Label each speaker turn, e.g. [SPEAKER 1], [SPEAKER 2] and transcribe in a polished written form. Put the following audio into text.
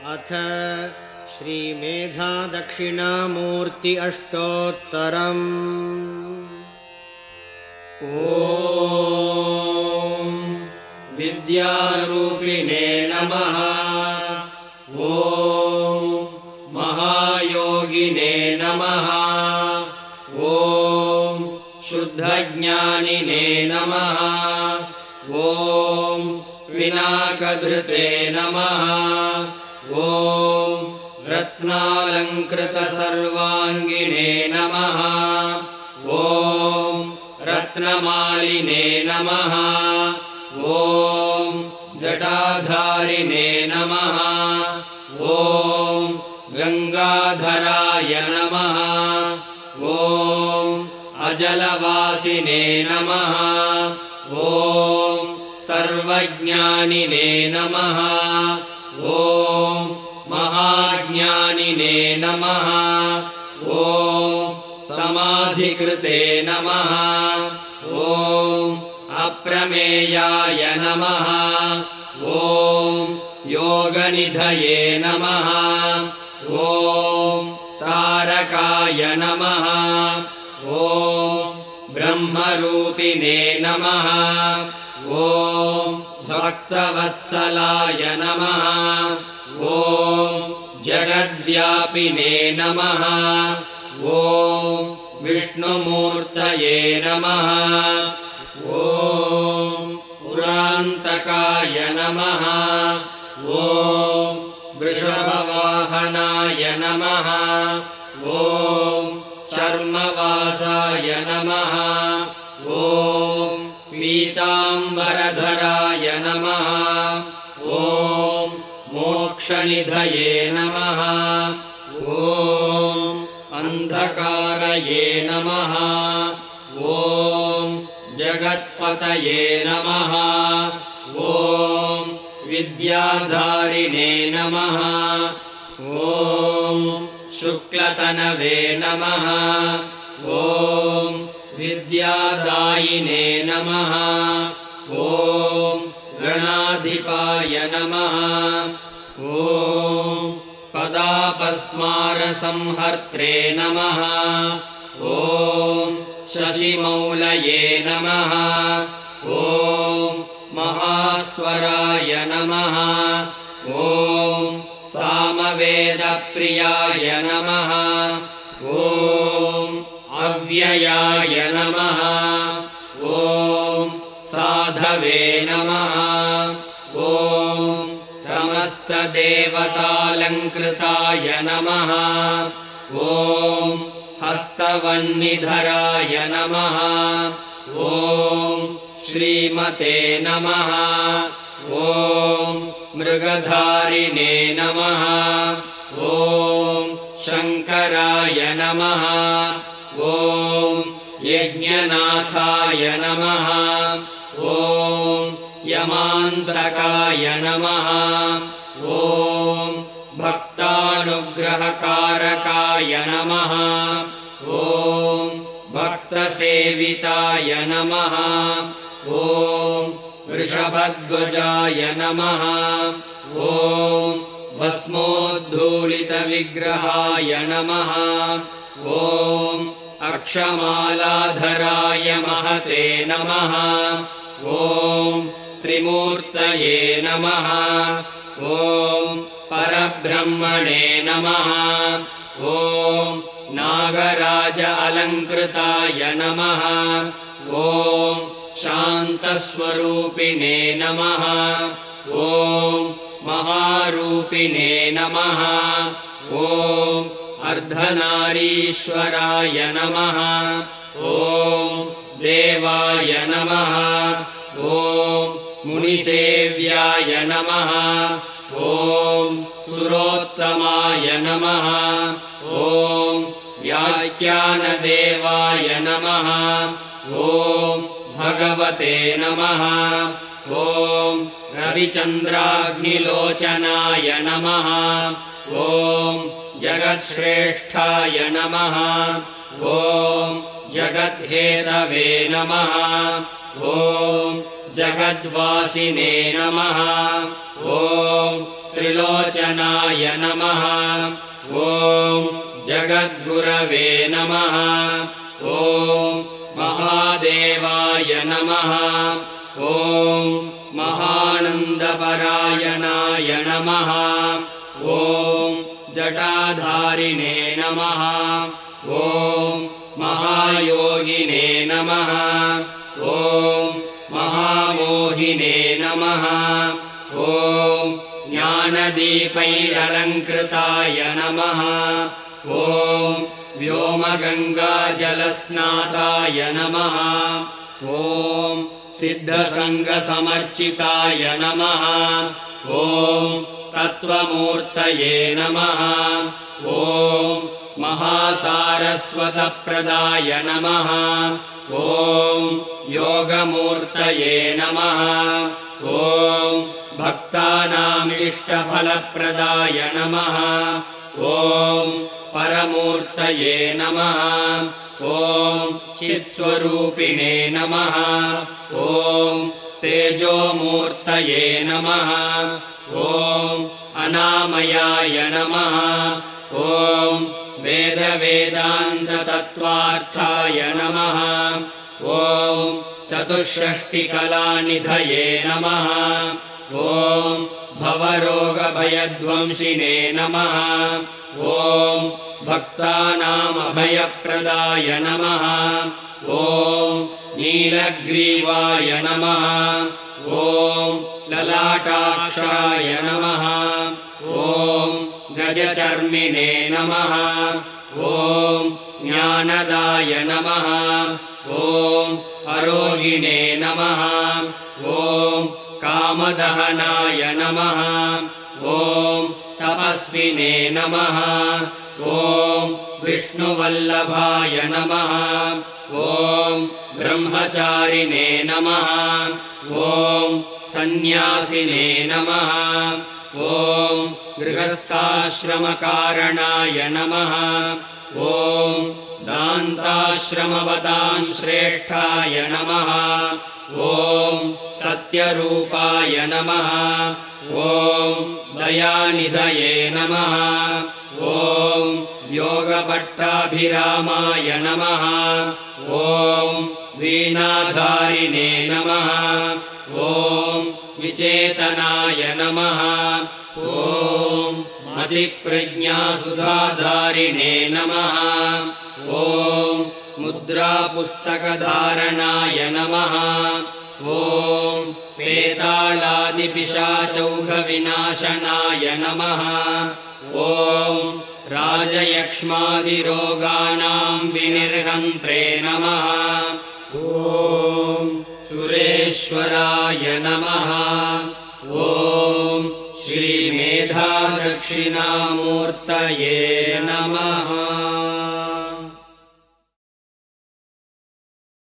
[SPEAKER 1] अथ श्रीमेधादक्षिणामूर्ति अष्टोत्तरम्।
[SPEAKER 2] ॐ विद्यारूपिणे नमः। ॐ महायोगिने नमः। ॐ शुद्धज्ञानिने नमः। ॐ विनाकधृते नमः। ॐ रत्नालङ्कृतसर्वाङ्गिने नमः। ॐ रत्नमालिने नमः। ॐ जटाधारिणे नमः। ॐ गङ्गाधराय नमः। ॐ अजलवासिने नमः। ॐ सर्वज्ञानिने नमः। ॐ महाज्ञानिने नमः। ॐ समाधिकृते नमः। ॐ अप्रमेयाय नमः। ॐ योगनिधये नमः। ॐ तारकाय नमः। ॐ ब्रह्मरूपिणे नमः। ॐ भक्तवत्सलाय नमः। ॐ जगद्व्यापिने नमः। ॐ विष्णुमूर्तये नमः। ॐ पुरान्तकाय नमः। ॐ वृषभवाहनाय नमः। ॐ चर्मवासाय नमः। ॐ पीताम्बरधराय नमः। ॐ मोक्षनिधये नमः। ॐ अन्धकारये नमः। ॐ जगत्पतये नमः। ॐ विद्याधारिणे नमः। ॐ शुक्लतनवे नमः। ॐ विद्यादायिने नमः। ॐ गणाधिपाय नमः। ॐ पदापस्मारसंहर्त्रे नमः। ॐ शशिमौलये नमः। ॐ महास्वराय नमः। ॐ सामवेदप्रियाय नमः। ॐ अव्ययाय नमः। ॐ साधवे नमः। ॐ समस्तदेवतालङ्कृताय नमः। ॐ हस्तवह्निधराय नमः। ॐ श्रीमते नमः। ॐ मृगधारिणे नमः। ॐ शङ्कराय नमः। ॐ यज्ञनाथाय नमः। ॐ यमान्तकाय नमः। ॐ भक्तानुग्रहकारकाय नमः। ॐ भक्तसेविताय नमः। ॐ वृषभध्वजाय नमः। ॐ भस्मोद्धूलितविग्रहाय नमः। ॐ अक्षमालाधराय महते नमः। ॐ त्रिमूर्तये नमः। ॐ परब्रह्मणे नमः। ॐ नागराज अलङ्कृताय नमः। ॐ शान्तस्वरूपिणे नमः। ॐ महारूपिणे नमः। ॐ अर्धनारीश्वराय नमः। ॐ देवाय नमः। ॐ मुनिसेव्याय नमः। ॐ सुरोत्तमाय नमः। ॐ व्याख्यानदेवाय नमः। ॐ भगवते नमः। ॐ रविचन्द्राग्निलोचनाय नमः। ॐ जगत्श्रेष्ठाय नमः। ॐ जगद्धेतवे नमः। ॐ जगद्वासिने नमः। ॐ त्रिलोचनाय नमः। ॐ जगद्गुरवे नमः। ॐ महादेवाय नमः। ॐ महानन्दपरायणाय नमः। ॐ जटाधारिणे नमः। ॐ महायोगिने नमः। ॐ महामोहिने नमः। ॐ ज्ञानदीपैरलङ्कृताय नमः। ॐ व्योमगङ्गाजलस्नाताय नमः। ॐ सिद्धसङ्गसमर्चिताय नमः। ॐ तत्त्वमूर्तये नमः। ॐ महासारस्वतप्रदाय नमः। ॐ योगमूर्तये नमः। ॐ भक्तानामिष्टफलप्रदाय नमः। ॐ परमूर्तये नमः। ॐ चित्स्वरूपिणे नमः। ॐ तेजोमूर्तये नमः। ॐ अनामयाय नमः। ॐ वेदवेदान्ततत्त्वार्थाय नमः। ॐ चतुष्षष्टिकलानिधये नमः। ॐ भवरोगभयध्वंसिने नमः। ॐ भक्तानामभयप्रदाय नमः। ॐ नीलग्रीवाय नमः। ॐ ललाटाक्षाय नमः। ॐ गजचर्मिणे नमः। ॐ ज्ञानदाय नमः। ॐ अरोगिणे नमः। ॐ कामदहनाय नमः। ॐ तपस्विने नमः। ॐ विष्णुवल्लभाय नमः। ॐ ब्रह्मचारिणे नमः। ॐ सन्न्यासिने नमः। ॐ गृहस्थाश्रमकारणाय नमः। ॐ दान्ताश्रमवतां श्रेष्ठाय नमः। ॐ सत्यरूपाय नमः। ॐ दयानिधये नमः। ॐ योगपट्टाभिरामाय नमः। ॐ वीणाधारिणे नमः। ॐ विचेतनाय नमः। ॐ मतिप्रज्ञासुधाधारिणे नमः। ॐ मुद्रापुस्तकधारणाय नमः। ॐ वेतालादिपिशाचौघविनाशनाय नमः। ॐ राजयक्ष्मादिरोगाणां विनिर्हन्त्रे नमः। ॐ सुरेश्वराय नमः। ॐ श्रीमेधादक्षिणामूर्तये नमः।